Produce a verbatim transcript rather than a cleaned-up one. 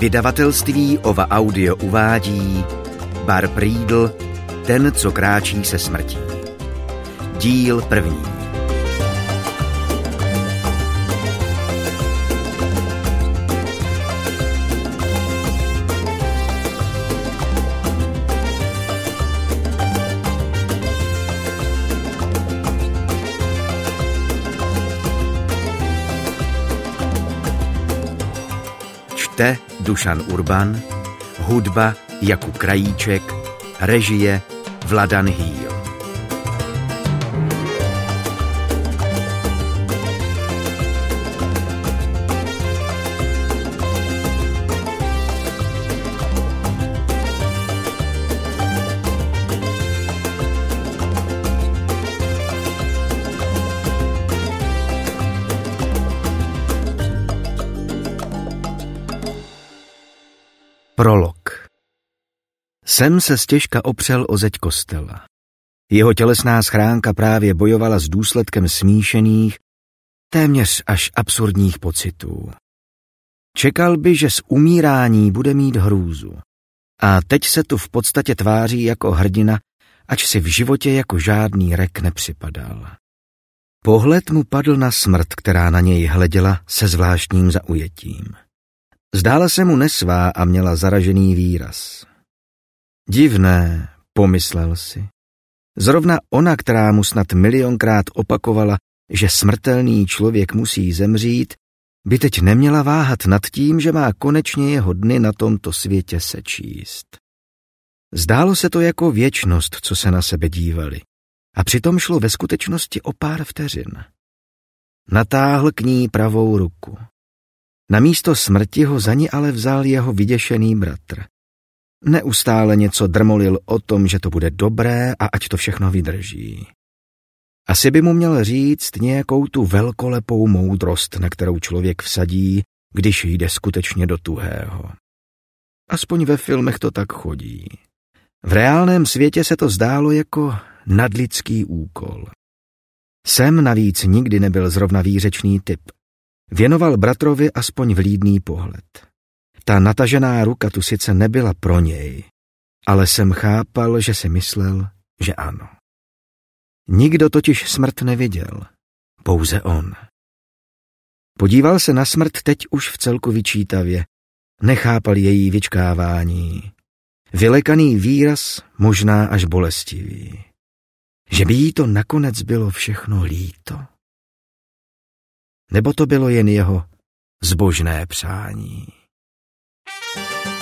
Vydavatelství Ova Audio uvádí Bar Prýdl, ten, co kráčí se smrtí. Díl první. Čte Dušan Urban, hudba Jakub Krajíček, režie Vladan Hýl. Prolog. Sem se stěžka opřel o zeď kostela. Jeho tělesná schránka právě bojovala s důsledkem smíšených, téměř až absurdních pocitů. Čekal by, že z umírání bude mít hrůzu. A teď se tu v podstatě tváří jako hrdina, ač si v životě jako žádný rek nepřipadal. Pohled mu padl na smrt, která na něj hleděla se zvláštním zaujetím. Zdála se mu nesvá a měla zaražený výraz. Divné, pomyslel si. Zrovna ona, která mu snad milionkrát opakovala, že smrtelný člověk musí zemřít, by teď neměla váhat nad tím, že má konečně jeho dny na tomto světě sečíst. Zdálo se to jako věčnost, co se na sebe dívali, a přitom šlo ve skutečnosti o pár vteřin. Natáhl k ní pravou ruku. Na místo smrti ho za ní ale vzal jeho vyděšený bratr. Neustále něco drmolil o tom, že to bude dobré a ať to všechno vydrží. Asi by mu měl říct nějakou tu velkolepou moudrost, na kterou člověk vsadí, když jde skutečně do tuhého. Aspoň ve filmech to tak chodí. V reálném světě se to zdálo jako nadlidský úkol. Sem navíc nikdy nebyl zrovna výřečný typ. Věnoval bratrovi aspoň vlídný pohled. Ta natažená ruka tu sice nebyla pro něj, ale jsem chápal, že si myslel, že ano. Nikdo totiž smrt neviděl, pouze on. Podíval se na smrt teď už v celku vyčítavě, nechápal její vyčkávání. Vylekaný výraz, možná až bolestivý. Že by jí to nakonec bylo všechno líto. Nebo to bylo jen jeho zbožné přání.